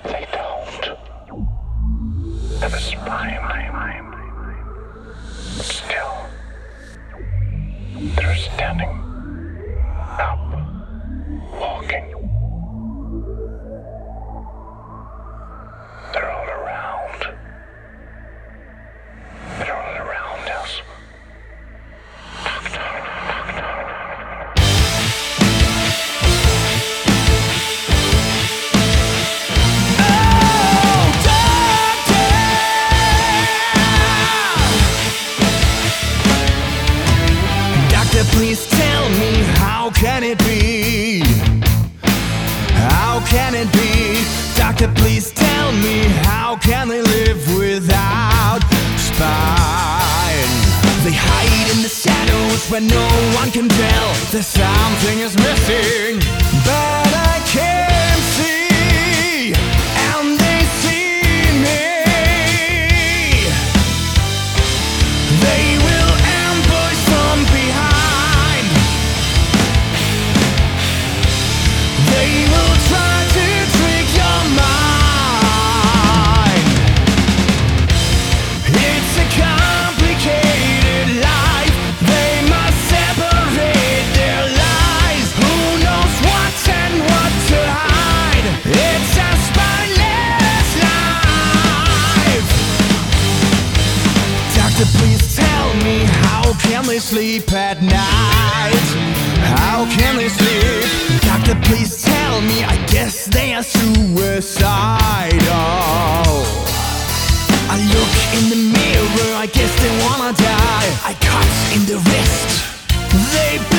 They don't have a spine, but still, they're standing up, walking. They're all around. They're all around us. Please tell me, how can it be? How can it be? Doctor, please tell me, how can they live without spine? They hide in the shadows where no one can tell that something is missing, but I can't see, and they see me. They will ambush from behind. They will try to trick your mind. It's a complicated life. They must separate their lies. Who knows what and what to hide? It's a spineless life. Doctor, please tell me, how can they sleep at night? How can they sleep? Doctor, please tell me, I guess they are suicidal. I look in the mirror, I guess they wanna die. I cut in the wrist, they